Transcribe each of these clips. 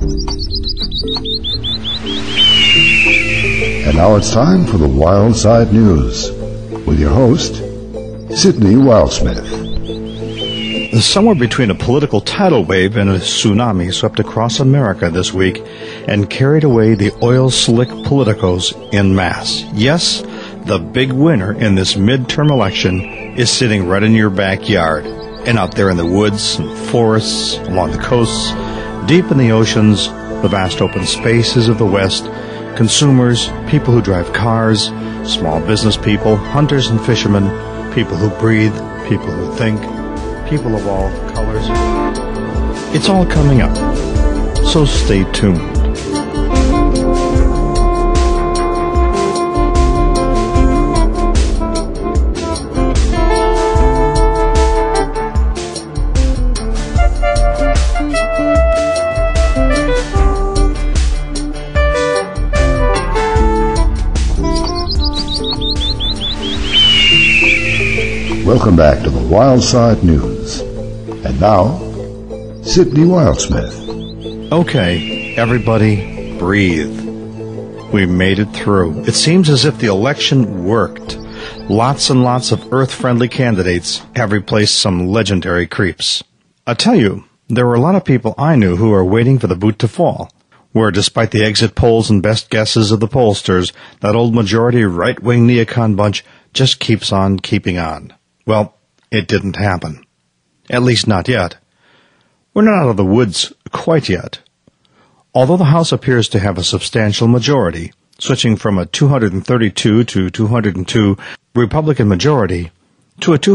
And now it's time for the Wild Side News with your host, Sidney Wildsmith. Somewhere between a political tidal wave and a tsunami swept across America this week and carried away the oil-slick politicos en masse. Yes, the big winner in this midterm election is sitting right in your backyard and out there in the woods and forests, along the coasts, deep in the oceans, the vast open spaces of the West, consumers, people who drive cars, small business people, hunters and fishermen, people who breathe, people who think, people of all colors. It's all coming up, so stay tuned. Welcome back to the Wild Side News. And now, Sidney Wildsmith. Okay, everybody, breathe. We made it through. It seems as if the election worked. Lots and lots of Earth-friendly candidates have replaced some legendary creeps. I'll tell you, there were a lot of people I knew who were waiting for the boot to fall, where despite the exit polls and best guesses of the pollsters, that old majority right-wing neocon bunch just keeps on keeping on. Well, it didn't happen. At least not yet. We're not out of the woods quite yet. Although the House appears to have a substantial majority, switching from a 232 to 202 Republican majority to a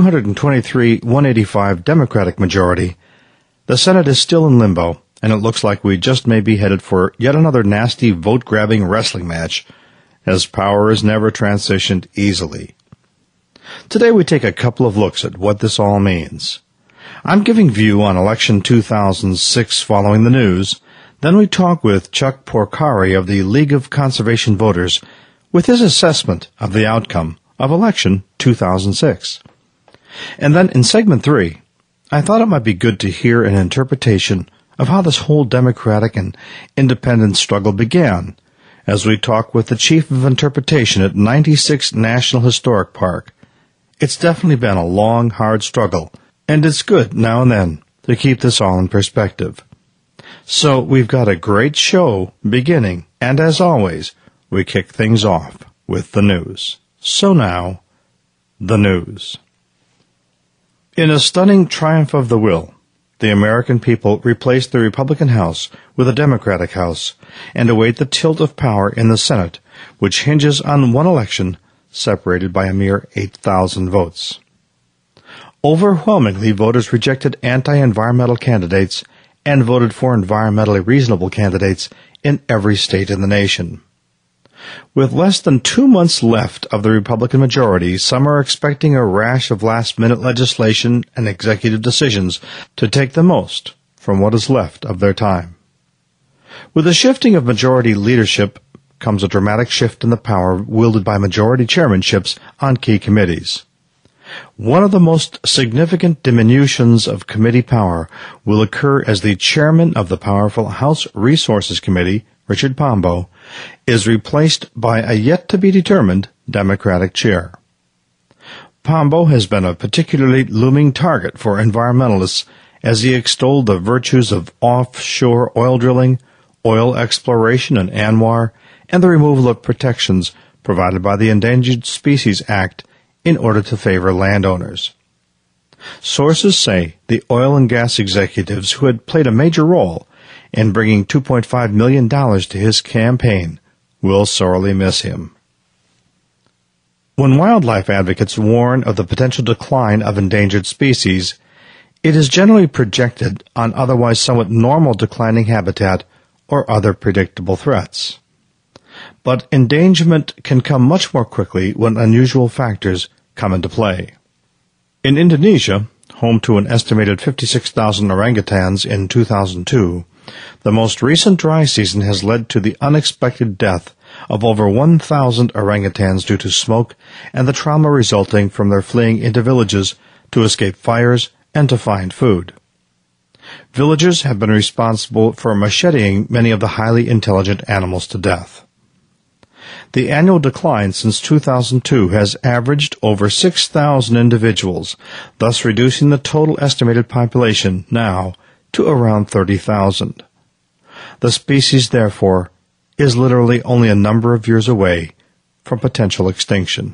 223-185 Democratic majority, the Senate is still in limbo, and it looks like we just may be headed for yet another nasty vote-grabbing wrestling match, as power is never transitioned easily. Today we take a couple of looks at what this all means. I'm giving view on election 2006 following the news. Then we talk with Chuck Porcari of the League of Conservation Voters with his assessment of the outcome of election 2006. And then in segment 3, I thought it might be good to hear an interpretation of how this whole Democratic and independent struggle began, as we talk with the Chief of Interpretation at 96 National Historic Park. It's definitely been a long, hard struggle, and it's good now and then to keep this all in perspective. So we've got a great show beginning, and as always, we kick things off with the news. So now, the news. In a stunning triumph of the will, the American people replaced the Republican House with a Democratic House and await the tilt of power in the Senate, which hinges on one election separated by a mere 8,000 votes. Overwhelmingly, voters rejected anti-environmental candidates and voted for environmentally reasonable candidates in every state in the nation. With less than 2 months left of the Republican majority, some are expecting a rash of last-minute legislation and executive decisions to take the most from what is left of their time. With the shifting of majority leadership comes a dramatic shift in the power wielded by majority chairmanships on key committees. One of the most significant diminutions of committee power will occur as the chairman of the powerful House Resources Committee, Richard Pombo, is replaced by a yet-to-be-determined Democratic chair. Pombo has been a particularly looming target for environmentalists as he extolled the virtues of offshore oil drilling, oil exploration in ANWR, and the removal of protections provided by the Endangered Species Act in order to favor landowners. Sources say the oil and gas executives who had played a major role in bringing $2.5 million to his campaign will sorely miss him. When wildlife advocates warn of the potential decline of endangered species, it is generally projected on otherwise somewhat normal declining habitat or other predictable threats. But endangerment can come much more quickly when unusual factors come into play. In Indonesia, home to an estimated 56,000 orangutans in 2002, the most recent dry season has led to the unexpected death of over 1,000 orangutans due to smoke and the trauma resulting from their fleeing into villages to escape fires and to find food. Villagers have been responsible for macheteing many of the highly intelligent animals to death. The annual decline since 2002 has averaged over 6,000 individuals, thus reducing the total estimated population now to around 30,000. The species, therefore, is literally only a number of years away from potential extinction.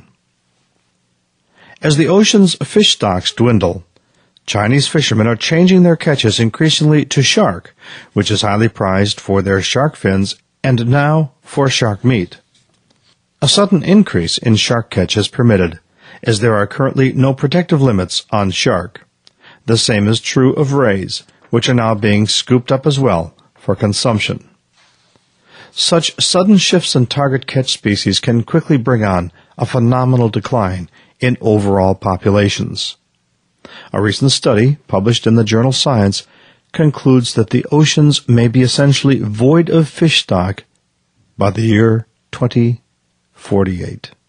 As the ocean's fish stocks dwindle, Chinese fishermen are changing their catches increasingly to shark, which is highly prized for their shark fins and now for shark meat. A sudden increase in shark catch is permitted, as there are currently no protective limits on shark. The same is true of rays, which are now being scooped up as well for consumption. Such sudden shifts in target catch species can quickly bring on a phenomenal decline in overall populations. A recent study, published in the journal Science, concludes that the oceans may be essentially void of fish stock by the year 2048.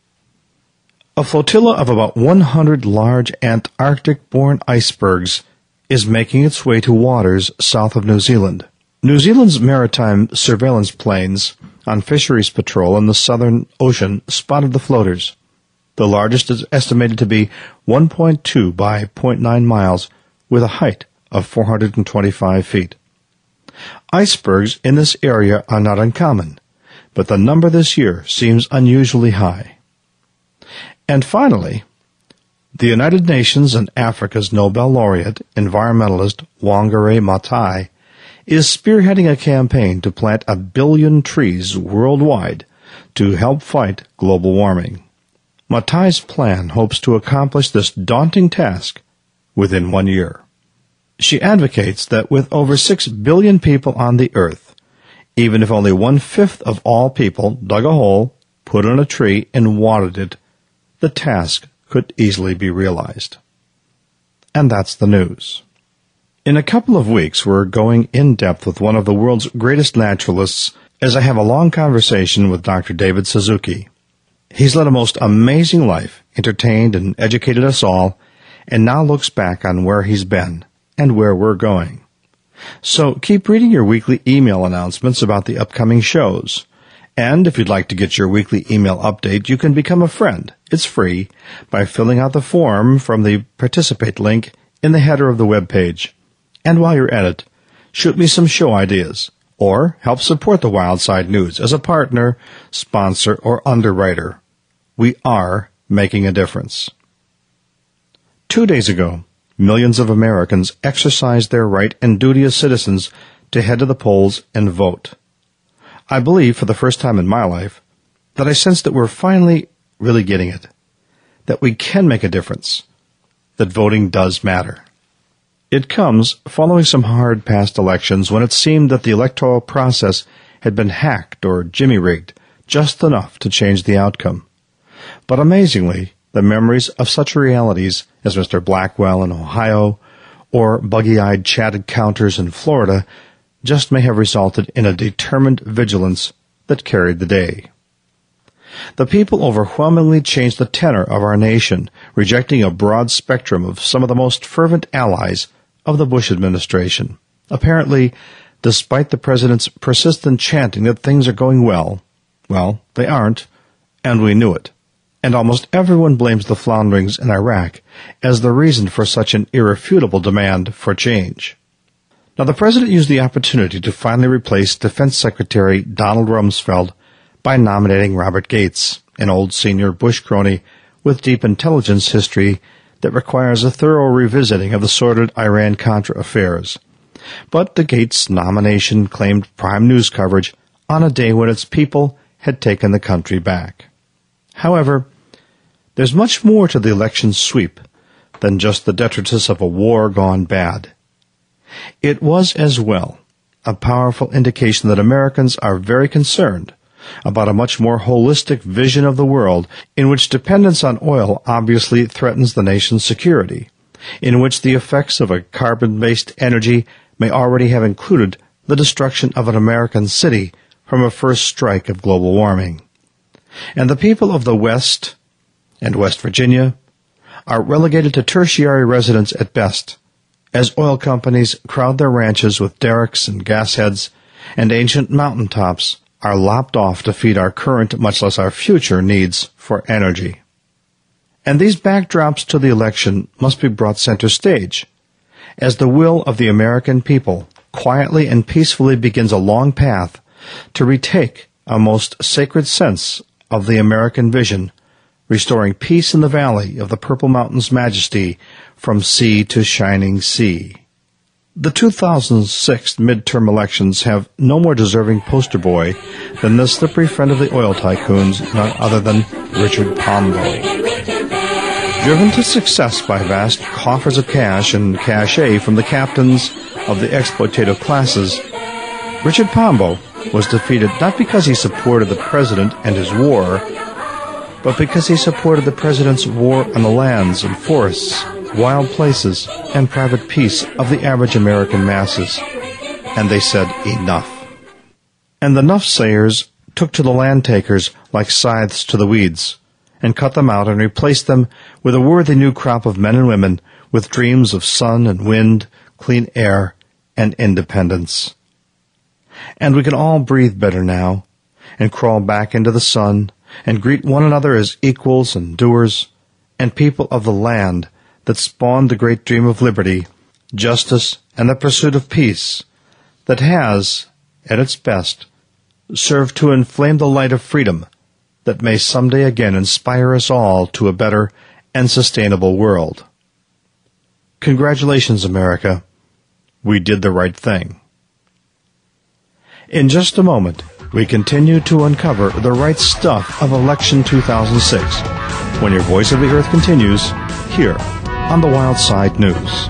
A flotilla of about 100 large Antarctic-borne icebergs is making its way to waters south of New Zealand. New Zealand's maritime surveillance planes on fisheries patrol in the Southern Ocean spotted the floaters. The largest is estimated to be 1.2 by 0.9 miles with a height of 425 feet. Icebergs in this area are not uncommon, but the number this year seems unusually high. And finally, the United Nations and Africa's Nobel laureate, environmentalist Wangari Maathai, is spearheading a campaign to plant 1 billion trees worldwide to help fight global warming. Maathai's plan hopes to accomplish this daunting task within 1 year. She advocates that with over 6 billion people on the earth, even if only 1/5 of all people dug a hole, put in a tree, and watered it, the task could easily be realized. And that's the news. In a couple of weeks, we're going in depth with one of the world's greatest naturalists as I have a long conversation with Dr. David Suzuki. He's led a most amazing life, entertained and educated us all, and now looks back on where he's been and where we're going. So keep reading your weekly email announcements about the upcoming shows. And if you'd like to get your weekly email update, you can become a friend. It's free by filling out the form from the Participate link in the header of the web page. And while you're at it, shoot me some show ideas, or help support the Wild Side News as a partner, sponsor, or underwriter. We are making a difference. 2 days ago, millions of Americans exercised their right and duty as citizens to head to the polls and vote. I believe, for the first time in my life, that I sense that we're finally really getting it, that we can make a difference, that voting does matter. It comes following some hard past elections when it seemed that the electoral process had been hacked or jimmy-rigged just enough to change the outcome. But amazingly, the memories of such realities as Mr. Blackwell in Ohio or buggy-eyed Chad Counters in Florida just may have resulted in a determined vigilance that carried the day. The people overwhelmingly changed the tenor of our nation, rejecting a broad spectrum of some of the most fervent allies of the Bush administration. Apparently, despite the president's persistent chanting that things are going well, they aren't, and we knew it. And almost everyone blames the flounderings in Iraq as the reason for such an irrefutable demand for change. Now, the president used the opportunity to finally replace Defense Secretary Donald Rumsfeld by nominating Robert Gates, an old senior Bush crony with deep intelligence history that requires a thorough revisiting of the sordid Iran-Contra affairs. But the Gates nomination claimed prime news coverage on a day when its people had taken the country back. However, there's much more to the election sweep than just the detritus of a war gone bad. It was, as well, a powerful indication that Americans are very concerned about a much more holistic vision of the world in which dependence on oil obviously threatens the nation's security, in which the effects of a carbon-based energy may already have included the destruction of an American city from a first strike of global warming. And the people of the West and West Virginia are relegated to tertiary residence at best as oil companies crowd their ranches with derricks and gas heads, and ancient mountaintops are lopped off to feed our current, much less our future, needs for energy. And these backdrops to the election must be brought center stage, as the will of the American people quietly and peacefully begins a long path to retake a most sacred sense of the American vision, restoring peace in the valley of the Purple Mountain's majesty from sea to shining sea. The 2006 midterm elections have no more deserving poster boy than the slippery friend of the oil tycoons, none other than Richard Pombo. Driven to success by vast coffers of cash and cachet from the captains of the exploitative classes, Richard Pombo was defeated not because he supported the president and his war, but because he supported the president's war on the lands and forests, wild places, and private peace of the average American masses. And they said, enough. And the nuff-sayers took to the land takers like scythes to the weeds, and cut them out and replaced them with a worthy new crop of men and women with dreams of sun and wind, clean air, and independence. And we can all breathe better now, and crawl back into the sun, and greet one another as equals and doers, and people of the land that spawned the great dream of liberty, justice, and the pursuit of peace, that has, at its best, served to inflame the light of freedom that may someday again inspire us all to a better and sustainable world. Congratulations, America. We did the right thing. In just a moment, we continue to uncover the right stuff of Election 2006 when your Voice of the Earth continues here on the Wild Side News.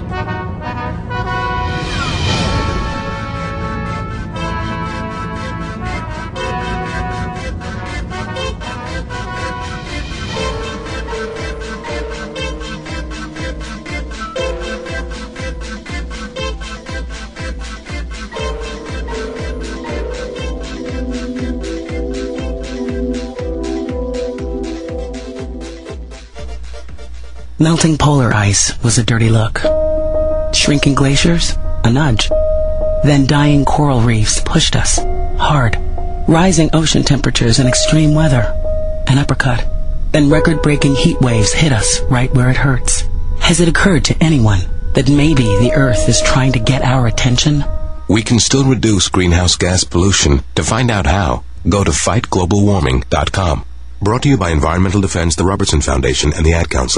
Melting polar ice was a dirty look. Shrinking glaciers, a nudge. Then dying coral reefs pushed us, hard. Rising ocean temperatures and extreme weather, an uppercut. Then record-breaking heat waves hit us right where it hurts. Has it occurred to anyone that maybe the Earth is trying to get our attention? We can still reduce greenhouse gas pollution. To find out how, go to fightglobalwarming.com. Brought to you by Environmental Defense, the Robertson Foundation, and the Ad Council.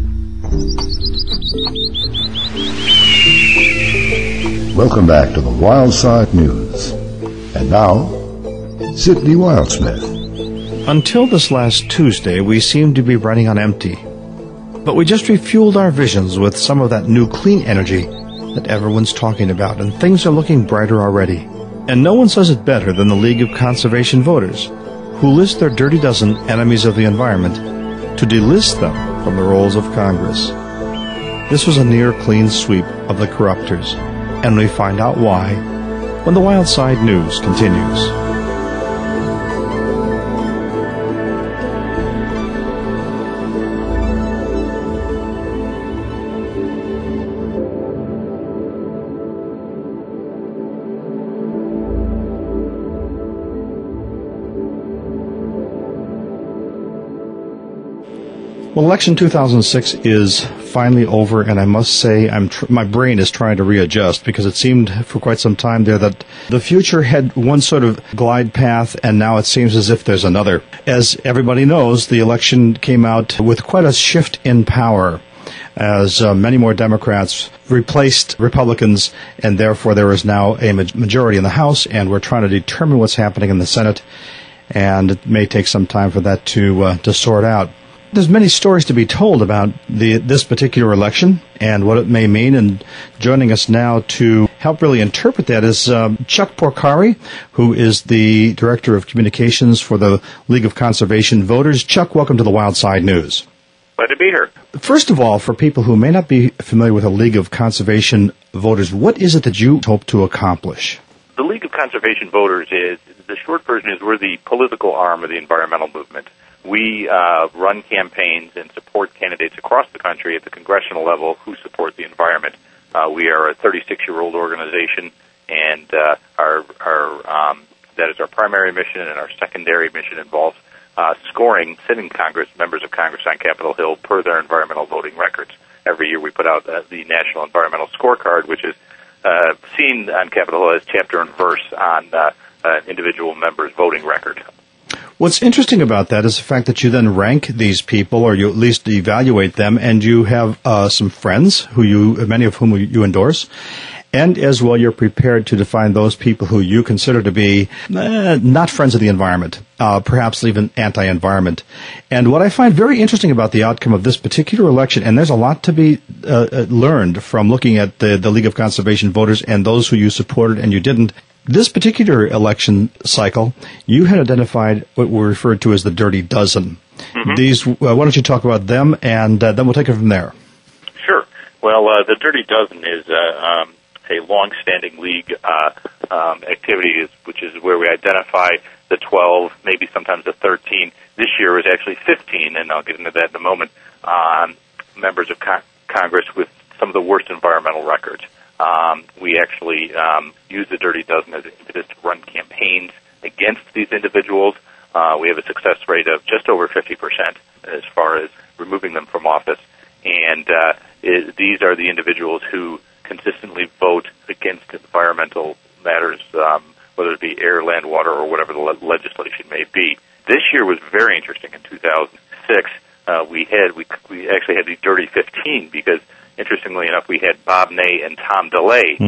Welcome back to the Wild Side News. And now, Sydney Wildsmith. Until this last Tuesday, we seemed to be running on empty. But we just refueled our visions with some of that new clean energy that everyone's talking about, and things are looking brighter already. And no one says it better than the League of Conservation Voters, who list their dirty dozen enemies of the environment to delist them from the rolls of Congress. This was a near clean sweep of the corruptors, and we find out why when the Wild Side News continues. Well, election 2006 is finally over, and I must say my brain is trying to readjust, because it seemed for quite some time there that the future had one sort of glide path, and now it seems as if there's another. As everybody knows, the election came out with quite a shift in power, as many more Democrats replaced Republicans, and therefore there is now a majority in the House, and we're trying to determine what's happening in the Senate, and it may take some time for that to sort out. There's many stories to be told about this particular election and what it may mean, and joining us now to help really interpret that is Chuck Porcari, who is the Director of Communications for the League of Conservation Voters. Chuck, welcome to the Wild Side News. Glad to be here. First of all, for people who may not be familiar with the League of Conservation Voters, what is it that you hope to accomplish? The League of Conservation Voters the short version is we're the political arm of the environmental movement. We run campaigns and support candidates across the country at the congressional level who support the environment. We are a 36-year-old organization, and that is our primary mission, and our secondary mission involves scoring sitting members of Congress on Capitol Hill per their environmental voting records. Every year we put out the National Environmental Scorecard, which is seen on Capitol Hill as chapter and verse on an individual member's voting record. What's interesting about that is the fact that you then rank these people, or you at least evaluate them, and you have some friends many of whom you endorse, and as well you're prepared to define those people who you consider to be not friends of the environment, perhaps even anti-environment. And what I find very interesting about the outcome of this particular election, and there's a lot to be learned from looking at the League of Conservation Voters and those who you supported and you didn't. This particular election cycle, you had identified what were referred to as the Dirty Dozen. Mm-hmm. These, why don't you talk about them, and then we'll take it from there. Sure. Well, the Dirty Dozen is a long-standing league activity, which is where we identify the 12, maybe sometimes the 13. This year is actually 15, and I'll get into that in a moment, members of Congress with some of the worst environmental records. We actually use the Dirty Dozen as an impetus to run campaigns against these individuals. We have a success rate of just over 50% as far as removing them from office. And these are the individuals who consistently vote against environmental matters, whether it be air, land, water, or whatever the legislation may be. This year was very interesting. In 2006, we actually had the Dirty 15 because, interestingly enough, we had Bob Ney and Tom DeLay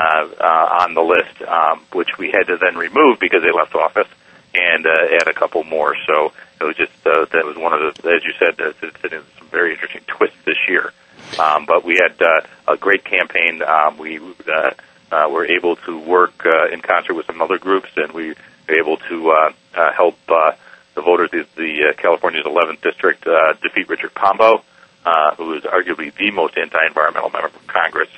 on the list, which we had to then remove because they left office, and add a couple more. So it was just that was one of the, as you said, some very interesting twists this year. But we had a great campaign. We were able to work in concert with some other groups, and we were able to help the voters of the California's 11th District defeat Richard Pombo, who is arguably the most anti-environmental member of Congress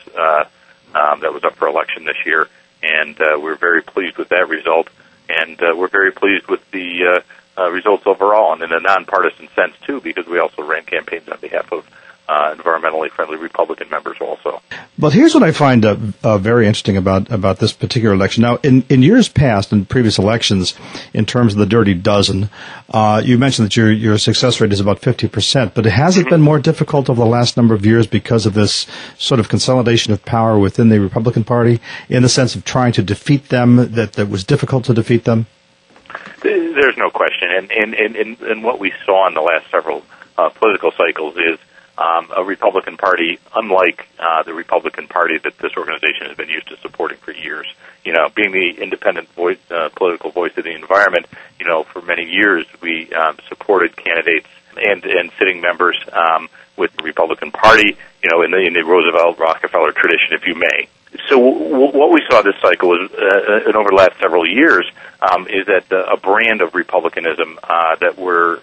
that was up for election this year. And we're very pleased with that result, and we're very pleased with the results overall, and in a nonpartisan sense, too, because we also ran campaigns on behalf of environmentally friendly Republican members also. But here's what I find very interesting about this particular election. Now, in years past, in previous elections, in terms of the Dirty Dozen, you mentioned that your success rate is about 50%, but has it been more difficult over the last number of years because of this sort of consolidation of power within the Republican Party, in the sense of trying to defeat them, that was difficult to defeat them? There's no question. And what we saw in the last several political cycles is a Republican Party, unlike the Republican Party that this organization has been used to supporting for years. You know, being the independent voice, political voice of the environment, you know, for many years we supported candidates and sitting members with the Republican Party, you know, in the Roosevelt, Rockefeller tradition, if you may. So what we saw this cycle is, and over the last several years, is that a brand of republicanism that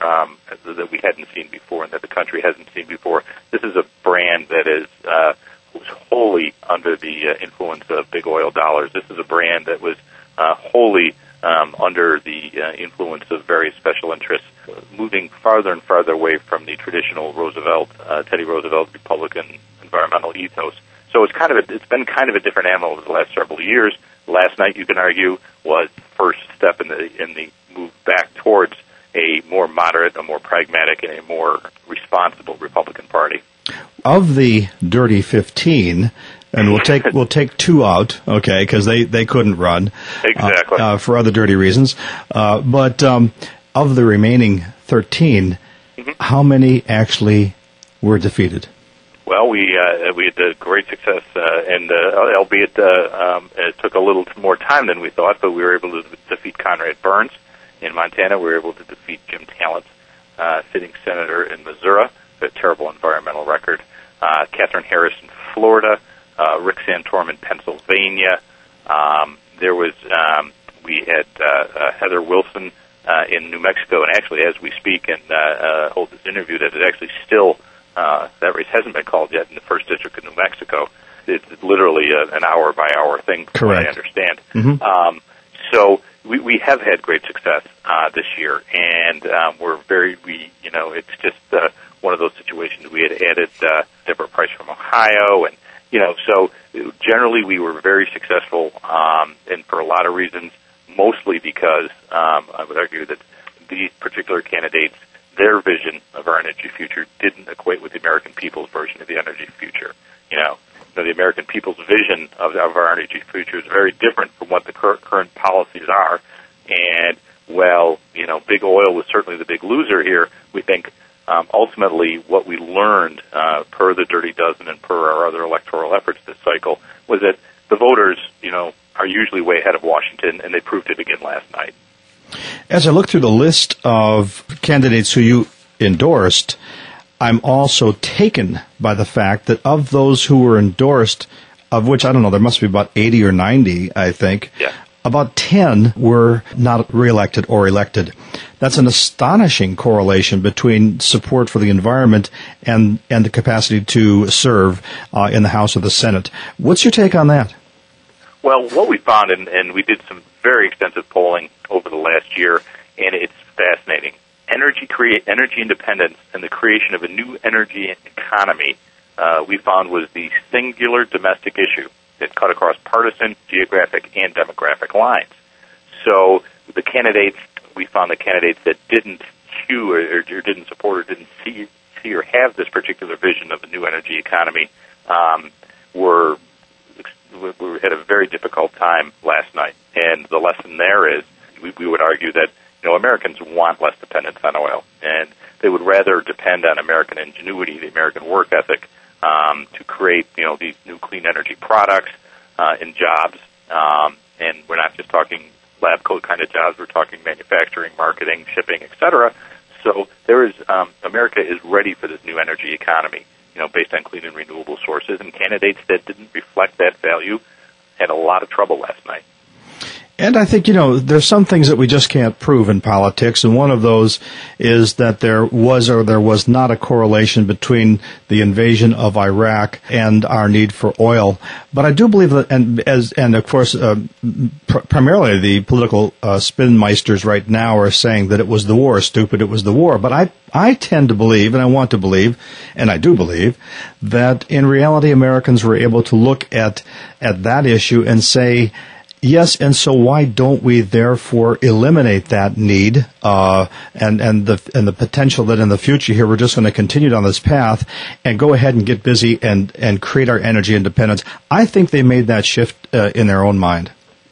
we hadn't seen before, and that the country hasn't seen before. This is a brand that is was wholly under the influence of big oil dollars. This is a brand that was wholly under the influence of various special interests, moving farther and farther away from the traditional Teddy Roosevelt Republican environmental ethos. So it's been kind of a different animal over the last several years. Last night, you can argue, was the first step in the move back towards a more moderate, a more pragmatic, and a more responsible Republican Party. Of the Dirty 15, and we'll take two out, okay, because they couldn't run exactly for other dirty reasons. But of the remaining 13, how many actually were defeated? Well, we had great success, and albeit it took a little more time than we thought, but we were able to defeat Conrad Burns in Montana. We were able to defeat Jim Talent, sitting senator in Missouri, a terrible environmental record. Katherine Harris in Florida, Rick Santorum in Pennsylvania. We had Heather Wilson in New Mexico, and actually, as we speak and hold this interview, that is actually still. That race hasn't been called yet in the 1st District of New Mexico. It's literally an hour-by-hour thing, from what I understand. Mm-hmm. So we have had great success this year, and it's just one of those situations. We had added Deborah Price from Ohio, and So generally we were very successful, and for a lot of reasons, mostly because I would argue that these particular candidates, their vision of our energy future didn't equate with the American people's version of the energy future. The American people's vision of our energy future is very different from what the current policies are. And, big oil was certainly the big loser here. We think ultimately what we learned per the Dirty Dozen and per our other electoral efforts this cycle was that the voters, are usually way ahead of Washington, and they proved it again last night. As I look through the list of candidates who you endorsed, I'm also taken by the fact that of those who were endorsed, of which, I don't know, there must be about 80 or 90, I think, about 10 were not reelected or elected. That's an astonishing correlation between support for the environment and the capacity to serve in the House or the Senate. What's your take on that? Well, what we found, and we did some very extensive polling over the last year, and it's fascinating. Energy independence and the creation of a new energy economy, we found was the singular domestic issue that cut across partisan, geographic, and demographic lines. So we found the candidates that didn't hew or didn't support or didn't see or have this particular vision of a new energy economy we had a very difficult time last night. And the lesson there is we would argue that Americans want less dependence on oil, and they would rather depend on American ingenuity, the American work ethic, to create these new clean energy products and jobs. And we're not just talking lab coat kind of jobs; we're talking manufacturing, marketing, shipping, etc. So America is ready for this new energy economy, based on clean and renewable sources. And candidates that didn't reflect that value had a lot of trouble last night. And I think, there's some things that we just can't prove in politics, and one of those is that there was or there was not a correlation between the invasion of Iraq and our need for oil. But I do believe that, and of course, primarily the political spinmeisters right now are saying that it was the war, stupid, it was the war. But I tend to believe, and I want to believe, and I do believe, that in reality Americans were able to look at that issue and say, yes, and so why don't we therefore eliminate that need and the potential that in the future here we're just going to continue down this path and go ahead and get busy and create our energy independence? I think they made that shift in their own mind.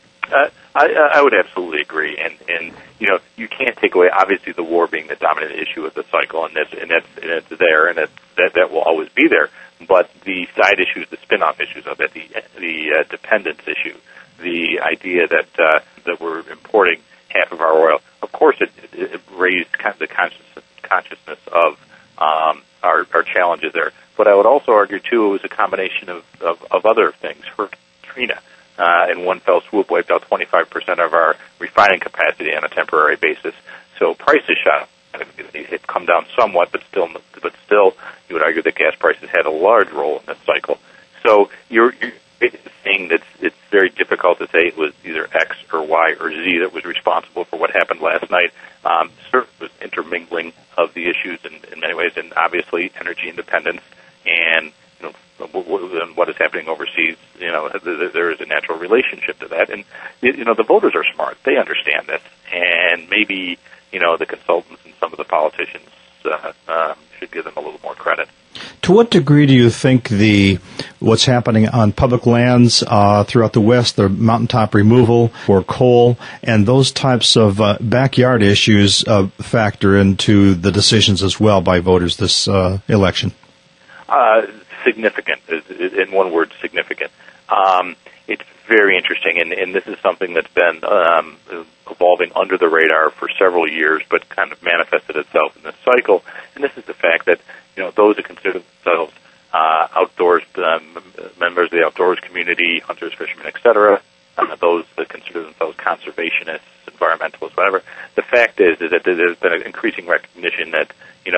I would absolutely agree, and you can't take away obviously the war being the dominant issue of the cycle, and it's there, and that will always be there. But the side issues, the spin-off issues of it, the dependence issue, the idea that we're importing half of our oil, of course, it raised the consciousness of our challenges there. But I would also argue too it was a combination of other things. For Katrina, in one fell swoop, wiped out 25% of our refining capacity on a temporary basis. So prices shot. It had come down somewhat, but still, you would argue that gas prices had a large role in this cycle. So you're saying that it's very difficult to say it was either X or Y or Z that was responsible for what happened last night. Certainly was intermingling of the issues in many ways, and obviously energy independence and what is happening overseas. There is a natural relationship to that, and the voters are smart; they understand this, and maybe the consultants and some of the politicians should give them a little more credit. To what degree do you think what's happening on public lands throughout the West, the mountaintop removal for coal, and those types of backyard issues factor into the decisions as well by voters this election? Significant. In one word, significant. It's very interesting, and this is something that's been evolving under the radar for several years, but kind of manifested itself in this cycle. And this is the fact that those that consider themselves outdoors members of the outdoors community, hunters, fishermen, etc., those that consider themselves conservationists, environmentalists, whatever. The fact is that there's been an increasing recognition that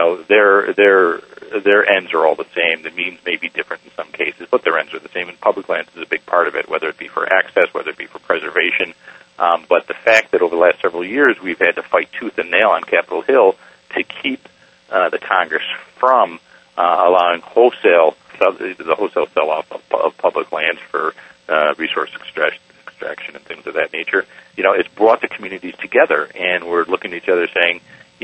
their ends are all the same. The means may be different in some cases, but their ends are the same. And public lands is a big part of it, whether it be for access, whether it be for preservation. But the fact that over the last several years we've had to fight tooth and nail on Capitol Hill to keep the Congress from allowing wholesale the wholesale sell-off of public lands for resource extraction and things of that nature. It's brought the communities together, and we're looking at each other saying,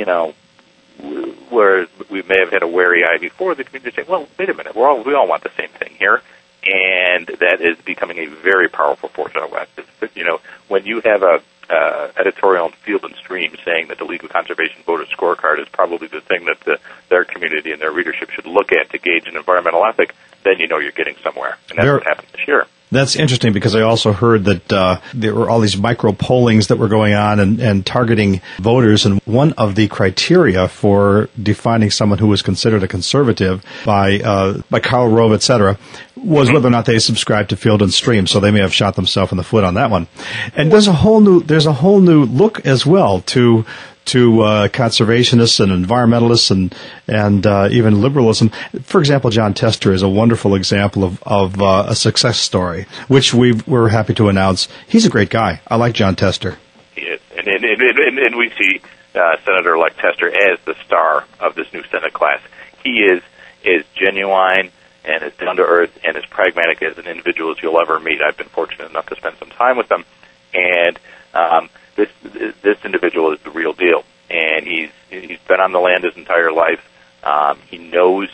where we may have had a wary eye before, the community saying, well, wait a minute, we all want the same thing here, and that is becoming a very powerful force out west. When you have a editorial in Field and Stream saying that the League of Conservation Voters Scorecard is probably the thing that their community and their readership should look at to gauge an environmental ethic, then you're getting somewhere, and that's what happened this year. That's interesting because I also heard that there were all these micro-pollings that were going on and targeting voters, and one of the criteria for defining someone who was considered a conservative by Karl Rove, et cetera, was whether or not they subscribed to Field and Stream, so they may have shot themselves in the foot on that one. And there's a whole new look as well to conservationists and environmentalists and even liberalism. For example, Jon Tester is a wonderful example of a success story, which we're happy to announce. He's a great guy. I like Jon Tester. He is, and we see Senator-elect Tester as the star of this new Senate class. He is as genuine and as down to earth and as pragmatic as an individual as you'll ever meet. I've been fortunate enough to spend some time with him, and this individual is the real deal, and he's been on the land his entire life. He knows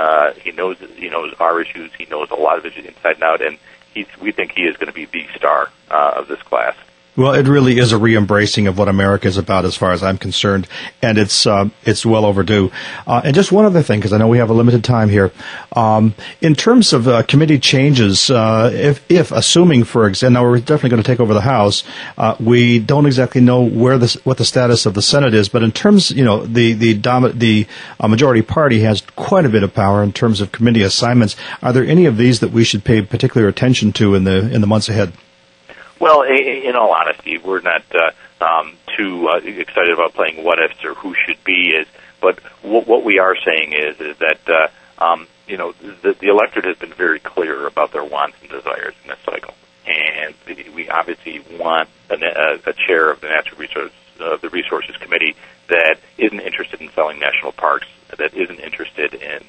our issues. He knows a lot of issues inside and out, and we think he is going to be the star of this class. Well, it really is a re-embracing of what America is about as far as I'm concerned, and it's well overdue. And just one other thing, because I know we have a limited time here. In terms of committee changes, if assuming, for example, now we're definitely going to take over the House, we don't exactly know what the status of the Senate is, but in terms, the majority party has quite a bit of power in terms of committee assignments. Are there any of these that we should pay particular attention to in the months ahead? Well, in all honesty, we're not too excited about playing what ifs or who should be is. But what we are saying is that the electorate has been very clear about their wants and desires in this cycle, and we obviously want a chair of the Resources Committee that isn't interested in selling national parks, that isn't interested in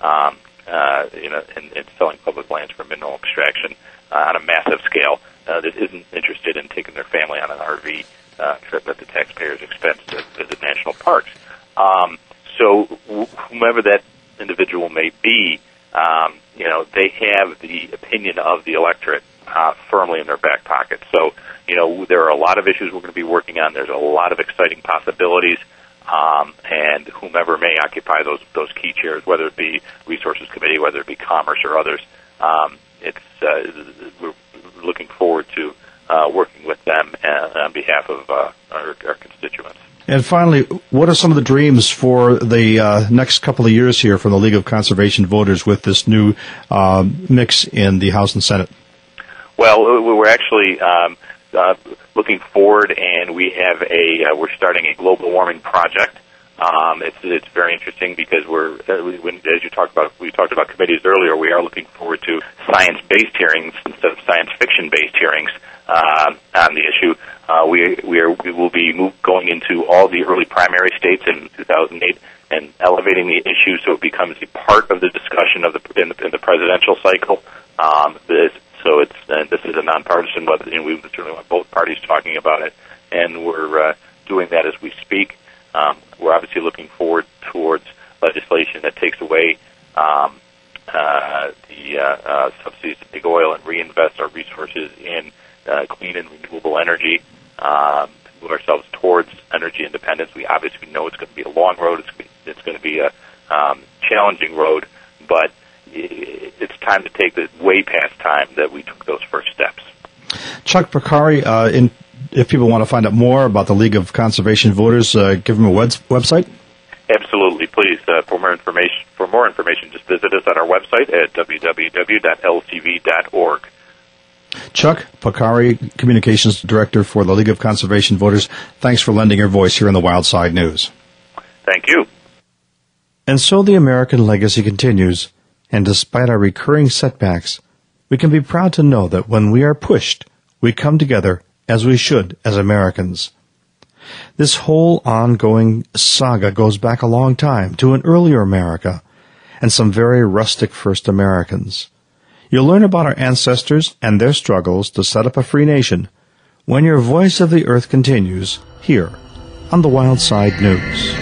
selling public lands for mineral extraction on a massive scale. That isn't interested in taking their family on an RV trip at the taxpayers' expense to visit national parks. So whomever that individual may be, they have the opinion of the electorate firmly in their back pocket. So, there are a lot of issues we're going to be working on. There's a lot of exciting possibilities, and whomever may occupy those key chairs, whether it be Resources Committee, whether it be Commerce or others, we're looking forward to working with them on behalf of our constituents. And finally, what are some of the dreams for the next couple of years here from the League of Conservation Voters with this new mix in the House and Senate? Well, we're actually looking forward, and we're starting a global warming project. It's very interesting because we talked about committees earlier. We are looking forward to science-based hearings instead of science fiction-based hearings on the issue. We will be going into all the early primary states in 2008 and elevating the issue so it becomes a part of the discussion in the presidential cycle. This is a nonpartisan. We certainly want both parties talking about it, and we're doing that as we speak. We're obviously looking forward towards legislation that takes away the subsidies to big oil and reinvest our resources in clean and renewable energy, move ourselves towards energy independence. We obviously know it's going to be a long road. It's going to be a challenging road, but it's time to take the way past time that we took those first steps. Chuck Porcari, if people want to find out more about the League of Conservation Voters, give them a website. Absolutely, please. For more information, just visit us on our website at www.lcv.org. Chuck Porcari, Communications Director for the League of Conservation Voters, thanks for lending your voice here in the Wild Side News. Thank you. And so the American legacy continues, and despite our recurring setbacks, we can be proud to know that when we are pushed, we come together as we should as Americans. This whole ongoing saga goes back a long time to an earlier America, and some very rustic first Americans. You'll learn about our ancestors and their struggles to set up a free nation when your Voice of the Earth continues here on the Wild Side News.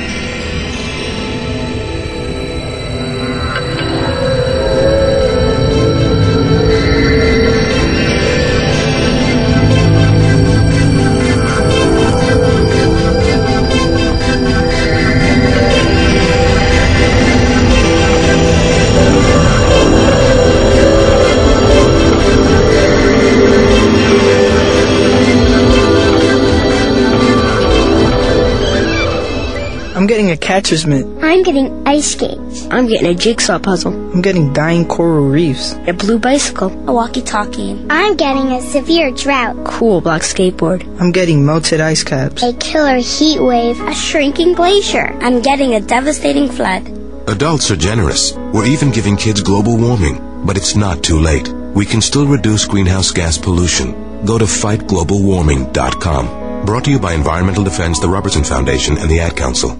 I'm getting a catcher's mitt. I'm getting ice skates. I'm getting a jigsaw puzzle. I'm getting dying coral reefs. A blue bicycle. A walkie-talkie. I'm getting a severe drought. Cool black skateboard. I'm getting melted ice caps. A killer heat wave. A shrinking glacier. I'm getting a devastating flood. Adults are generous. We're even giving kids global warming. But it's not too late. We can still reduce greenhouse gas pollution. Go to fightglobalwarming.com. Brought to you by Environmental Defense, the Robertson Foundation, and the Ad Council.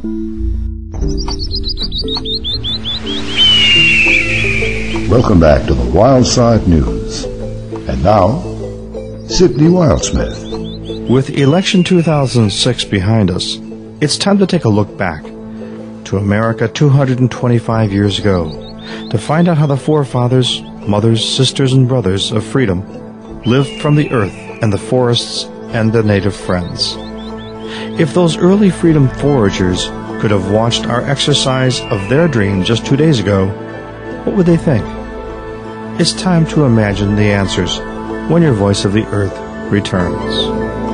Welcome back to the Wild Side News. And now, Sydney Wildsmith. With election 2006 behind us, it's time to take a look back to America 225 years ago to find out how the forefathers, mothers, sisters, and brothers of freedom lived from the earth and the forests and their native friends. If those early freedom foragers could have watched our exercise of their dream just 2 days ago, what would they think? It's time to imagine the answers when your Voice of the Earth returns.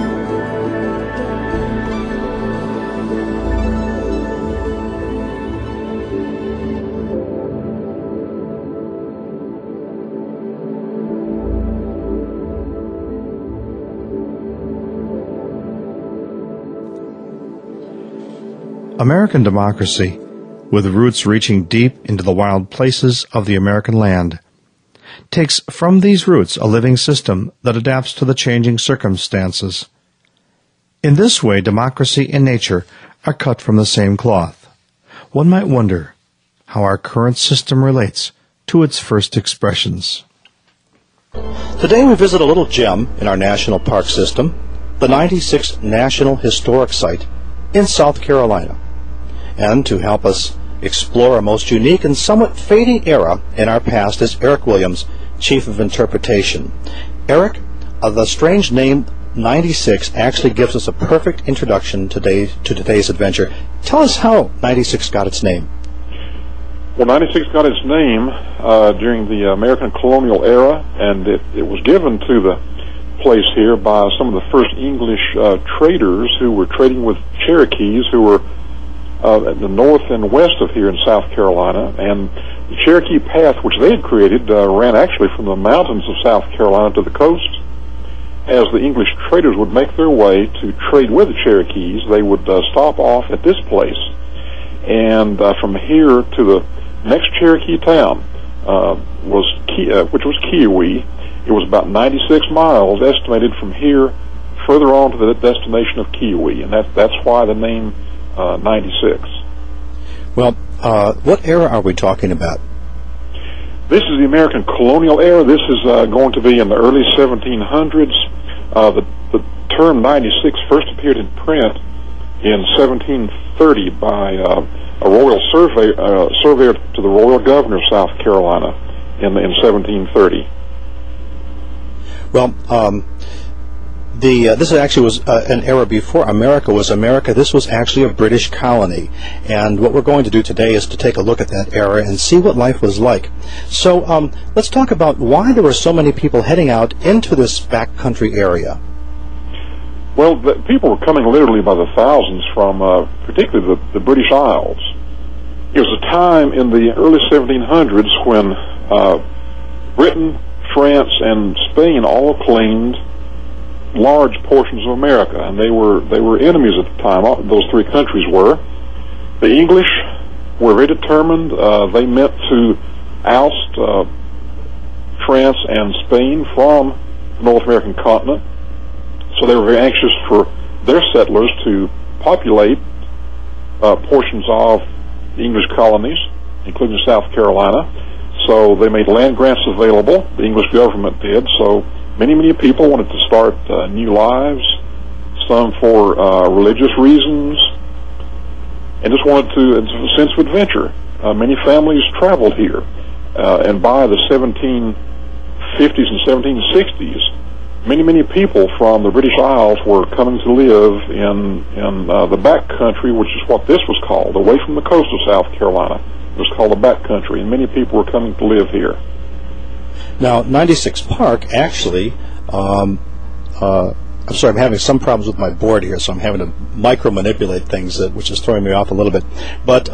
American democracy, with roots reaching deep into the wild places of the American land, takes from these roots a living system that adapts to the changing circumstances. In this way, democracy and nature are cut from the same cloth. One might wonder how our current system relates to its first expressions. Today we visit a little gem in our national park system, the 96th National Historic Site in South Carolina. And to help us explore a most unique and somewhat fading era in our past is Eric Williams, Chief of Interpretation. Eric, the strange name 96 actually gives us a perfect introduction to today's adventure. Tell us how 96 got its name. Well, 96 got its name during the American colonial era, and it was given to the place here by some of the first English traders who were trading with Cherokees who were at the north and west of here in South Carolina. And the Cherokee Path, which they had created, ran actually from the mountains of South Carolina to the coast. As the English traders would make their way to trade with the Cherokees, they would stop off at this place. And from here to the next Cherokee town, which was Kiowee. It was about 96 miles estimated from here further on to the destination of Kiowee, and that's why the name 96. Well, what era are we talking about? This is the American colonial era. This is going to be in the early 1700s. The term 96 first appeared in print in 1730 by a royal surveyor to the royal governor of South Carolina in 1730. Well, this actually was an era before America was America. This was actually a British colony. And what we're going to do today is to take a look at that era and see what life was like. So let's talk about why there were so many people heading out into this backcountry area. Well, people were coming literally by the thousands from particularly the British Isles. It was a time in the early 1700s when Britain, France, and Spain all claimed large portions of America, and they were enemies at the time. Those three countries were. The English were very determined. They meant to oust France and Spain from the North American continent, so they were very anxious for their settlers to populate portions of the English colonies. including South Carolina. So they made land grants available. The English government did. So many people wanted to start new lives, some for religious reasons, and just wanted to, it's a sense of adventure. Many families traveled here, and by the 1750s and 1760s, many people from the British Isles were coming to live in the back country, which is what this was called, away from the coast of South Carolina. It was called the back country, and many people were coming to live here. Now, 96 Park actually, I'm sorry, I'm having some problems with my board here, so I'm having to micro-manipulate things, which is throwing me off a little bit. But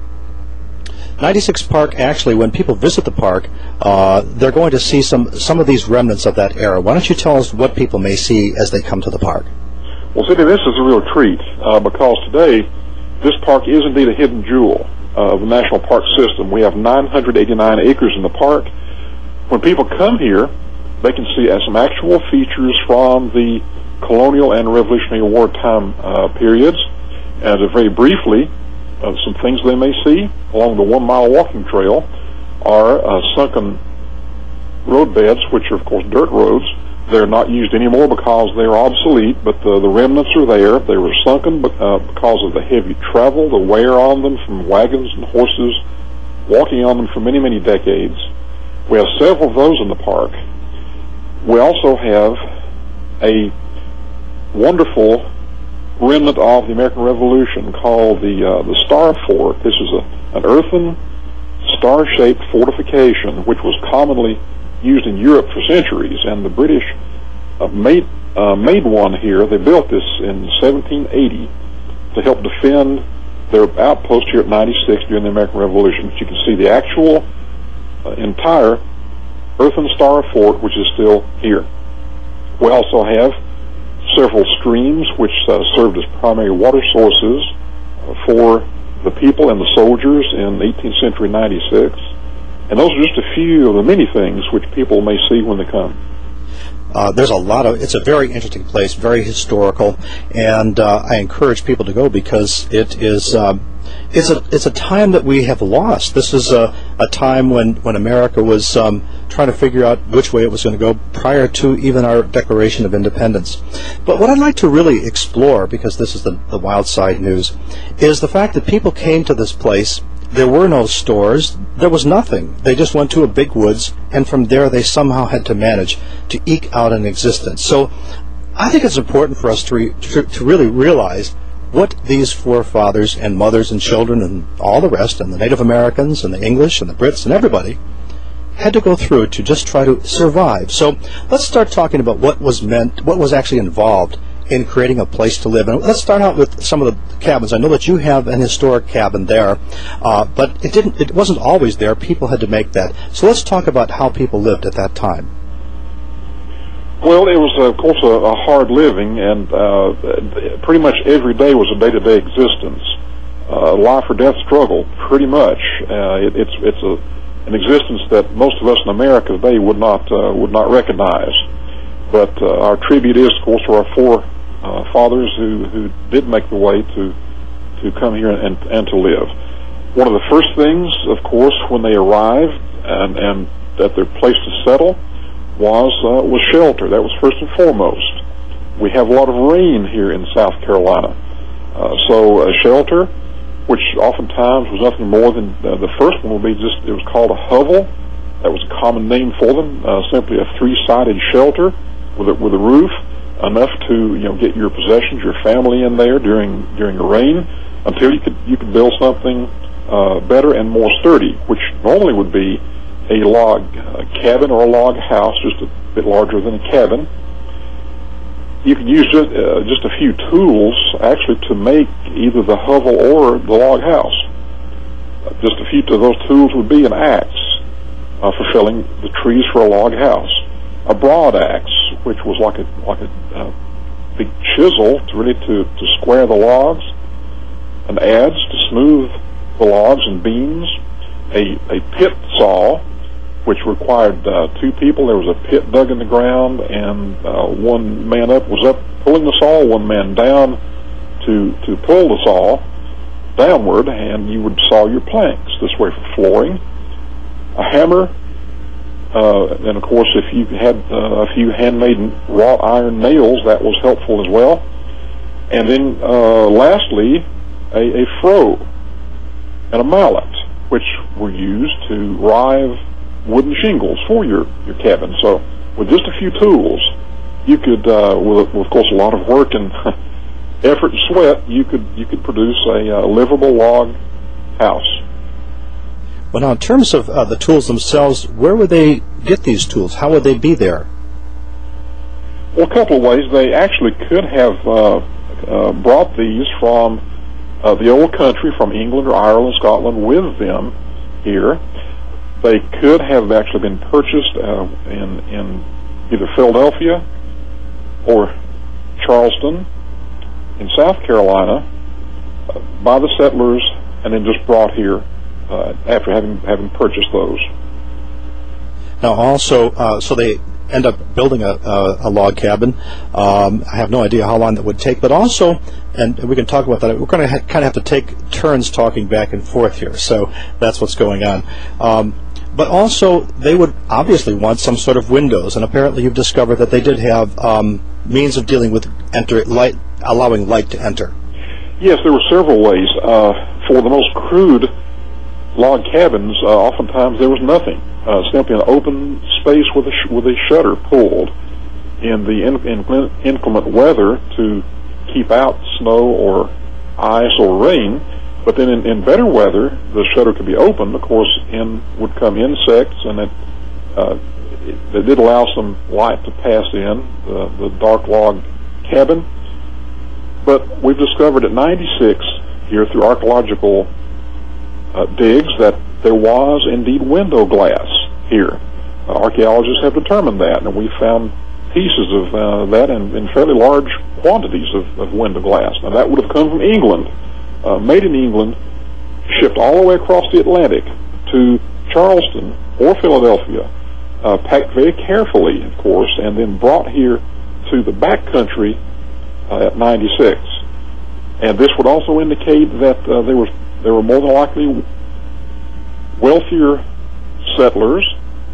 96 Park, actually, when people visit the park, they're going to see some of these remnants of that era. Why don't you tell us what people may see as they come to the park? Well, Sidney, this is a real treat, because today, this park is indeed a hidden jewel of the National Park System. We have 989 acres in the park. When people come here, they can see some actual features from the colonial and Revolutionary War time periods. And very briefly, some things they may see along the 1 mile walking trail are sunken roadbeds, which are, of course, dirt roads. They're not used anymore because they're obsolete, but the remnants are there. They were sunken because of the heavy travel, the wear on them from wagons and horses, walking on them for many decades. We have several of those in the park. We also have a wonderful remnant of the American Revolution called the Star Fort. This is an earthen, star-shaped fortification which was commonly used in Europe for centuries, and the British made one here. They built this in 1780 to help defend their outpost here at 96 during the American Revolution. But you can see the actual entire earthen Star Fort, which is still here. We also have several streams which served as primary water sources for the people and the soldiers in 18th century 96. And those are just a few of the many things which people may see when they come. There's a lot of, it's a very interesting place, very historical, and I encourage people to go because it is, it's a time that we have lost. This is a time when America was trying to figure out which way it was going to go prior to even our Declaration of Independence. But what I'd like to really explore, because this is the Wild Side News, is the fact that people came to this place. There were no stores. There was nothing. They just went to a big woods, and from there they somehow had to manage to eke out an existence. So I think it's important for us to really realize what these forefathers and mothers and children and all the rest, and the Native Americans and the English and the Brits and everybody, had to go through to just try to survive. So let's start talking about what was actually involved in creating a place to live. And let's start out with some of the cabins. I know that you have an historic cabin there, but it wasn't always there. People had to make that. So let's talk about how people lived at that time. Well, it was, of course, a hard living, and pretty much every day was a day-to-day existence, life or death struggle. Pretty much, it's an existence that most of us in America today would not recognize. But our tribute is, of course, to our forefathers who did make the way to come here and to live. One of the first things, of course, when they arrived and at their place to settle was shelter. That was first and foremost. We have a lot of rain here in South Carolina, so shelter, which oftentimes was nothing more than the first one would be it was called a hovel. That was a common name for them, simply a three-sided shelter with a roof, enough to get your possessions, your family in there during the rain, until you could build something better and more sturdy, which normally would be a log cabin or a log house, just a bit larger than a cabin. You could use just a few tools actually to make either the hovel or the log house. Just a few of those tools would be an axe for felling the trees for a log house, a broad axe, which was like a big chisel to square the logs, an adze to smooth the logs and beams, a pit saw, which required two people. There was a pit dug in the ground, and one man was up pulling the saw, one man down to pull the saw, downward, and you would saw your planks this way for flooring. A hammer, and of course, if you had a few handmade wrought iron nails, that was helpful as well. And then, lastly, a froe and a mallet, which were used to rive wooden shingles for your cabin. So, with just a few tools, you could, with of course a lot of work and effort and sweat, you could produce a livable log house. Well, now, in terms of the tools themselves, where would they get these tools? How would they be there? Well, a couple of ways. They actually could have brought these from the old country, from England or Ireland, Scotland, with them here. They could have actually been purchased in either Philadelphia or Charleston in South Carolina by the settlers, and then just brought here after having purchased those. Now, also, so they end up building a log cabin. I have no idea how long that would take, but also, and we can talk about that, we're going to kind of have to take turns talking back and forth here, so that's what's going on. But also, they would obviously want some sort of windows, and apparently you've discovered that they did have means of dealing with allowing light to enter. Yes, there were several ways. For the most crude log cabins, oftentimes there was nothing. Simply an open space with a shutter pulled in the inclement weather to keep out snow or ice or rain. But then in better weather, the shutter could be opened. Of course, in would come insects, and it did allow some light to pass in the dark log cabin. But we've discovered at 96 here through archaeological digs that there was indeed window glass here. Archaeologists have determined that, and we found pieces of that in fairly large quantities of window glass. Now, that would have come from England, made in England, shipped all the way across the Atlantic to Charleston or Philadelphia, packed very carefully, of course, and then brought here to the back country at 96. And this would also indicate that there were more than likely wealthier settlers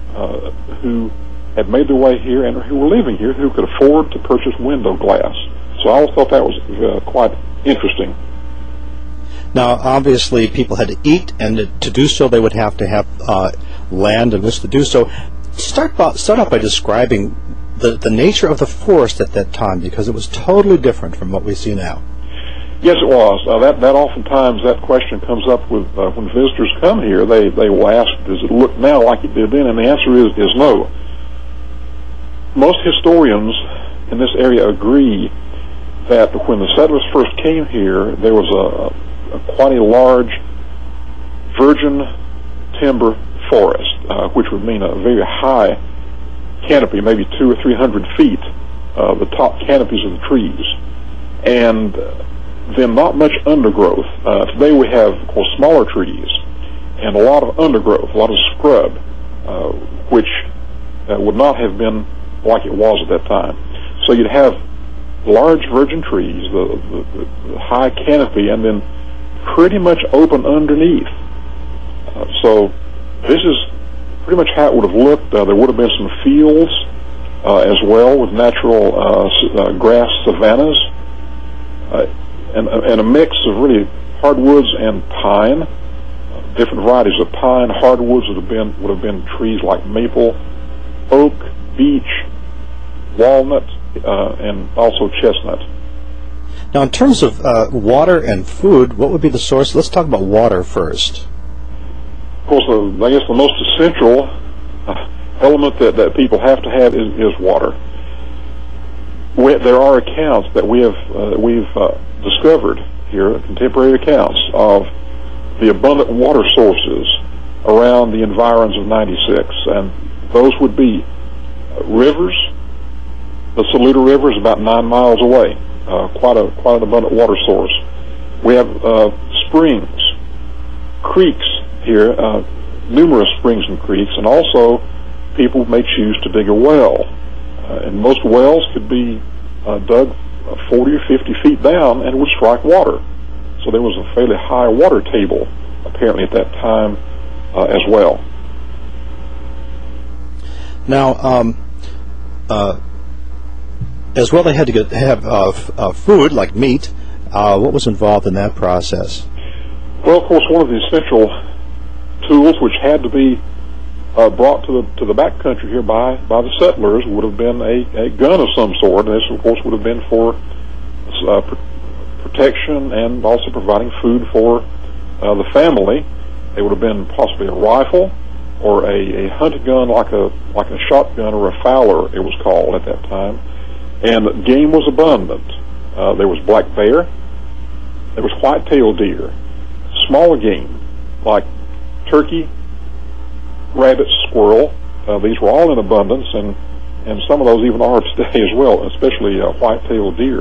who had made their way here and who were living here who could afford to purchase window glass. So I always thought that was quite interesting. Now, obviously, people had to eat, and to do so, they would have to have land in which to do so. Start out by describing the nature of the forest at that time, because it was totally different from what we see now. Yes, it was. That oftentimes that question comes up with when visitors come here. They will ask, "Does it look now like it did then?" And the answer is no. Most historians in this area agree that when the settlers first came here, there was quite a large virgin timber forest, which would mean a very high canopy, maybe 200 or 300 feet, the top canopies of the trees, and then not much undergrowth. Today we have, of course, smaller trees and a lot of undergrowth, a lot of scrub, which would not have been like it was at that time. So you'd have large virgin trees, the high canopy, and then pretty much open underneath. So this is pretty much how it would have looked. There would have been some fields as well with natural grass savannas, and a mix of really hardwoods and pine. Different varieties of pine. Hardwoods would have been trees like maple, oak, beech, walnut, and also chestnut. Now, in terms of water and food, what would be the source? Let's talk about water first. Of course, I guess the most essential element that people have to have is water. There are accounts that we've discovered here, contemporary accounts of the abundant water sources around the environs of 96, and those would be rivers. The Saluda River is about 9 miles away. Quite an abundant water source. We have springs, creeks here, numerous springs and creeks, and also people may choose to dig a well. And most wells could be dug 40 or 50 feet down and would strike water. So there was a fairly high water table, apparently, at that time as well. Now, as well, they had to have food, like meat. What was involved in that process? Well, of course, one of the essential tools which had to be brought to the back country here by the settlers would have been a gun of some sort, and this, of course, would have been for protection and also providing food for the family. It would have been possibly a rifle or a hunting gun, like a shotgun or a fowler, it was called at that time. And game was abundant. There was black bear, there was white-tailed deer, smaller game like turkey, rabbit, squirrel. These were all in abundance, and some of those even are today as well, especially white-tailed deer.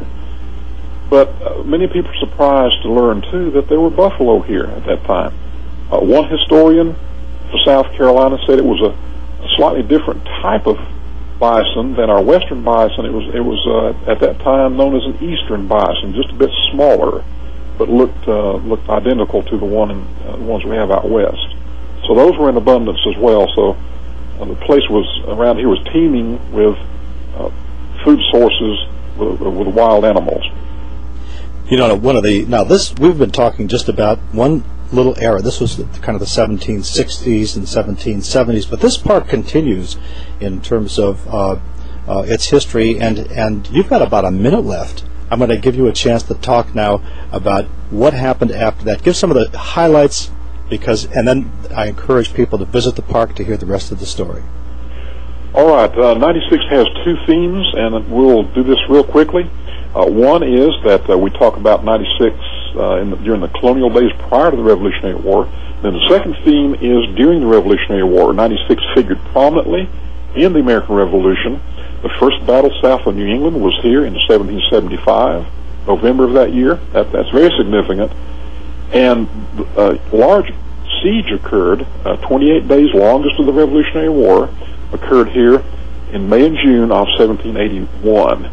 But many people are surprised to learn, too, that there were buffalo here at that time. One historian for South Carolina said it was a slightly different type of bison than our western bison. It was at that time known as an eastern bison, just a bit smaller, but looked identical to the ones we have out west. So those were in abundance as well. So the place around here was teeming with food sources with wild animals. You know, we've been talking just about one little era. This was kind of the 1760s and 1770s, but this park continues in terms of its history, and you've got about a minute left. I'm going to give you a chance to talk now about what happened after that. Give some of the highlights, and then I encourage people to visit the park to hear the rest of the story. All right, 96 has two themes, and we'll do this real quickly. One is that we talk about 96 during the colonial days prior to the Revolutionary War. Then the second theme is during the Revolutionary War. 96 figured prominently in the American Revolution. The first battle south of New England was here in 1775, November of that year. That's very significant. And a large siege occurred, 28 days, longest of the Revolutionary War, occurred here in May and June of 1781.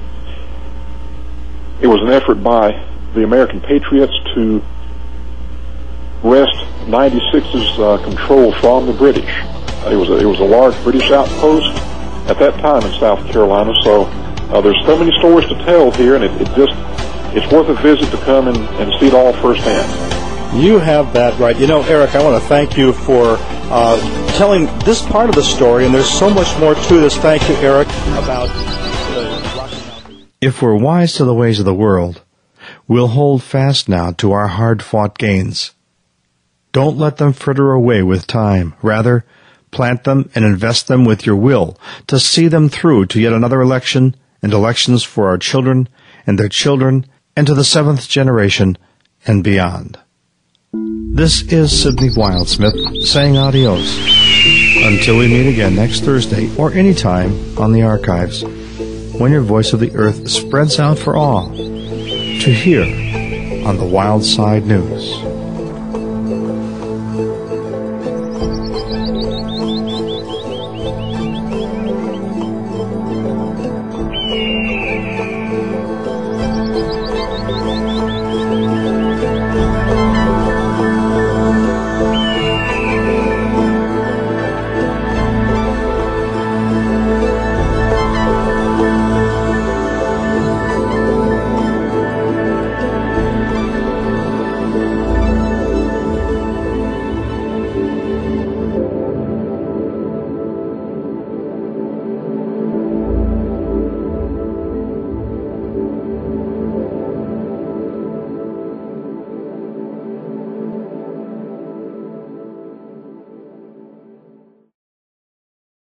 It was an effort by the American patriots to wrest 96's control from the British. It was a large British outpost at that time in South Carolina. So there's so many stories to tell here, and it's worth a visit to come and see it all firsthand. You have that right. You know, Eric, I want to thank you for telling this part of the story, and there's so much more to this. Thank you, Eric, about If we're wise to the ways of the world, we'll hold fast now to our hard-fought gains. Don't let them fritter away with time. Rather, plant them and invest them with your will to see them through to yet another election and elections for our children and their children and to the seventh generation and beyond. This is Sidney Wildsmith saying adios. Until we meet again next Thursday or any time on the archives, when your voice of the earth spreads out for all to hear on the Wild Side News.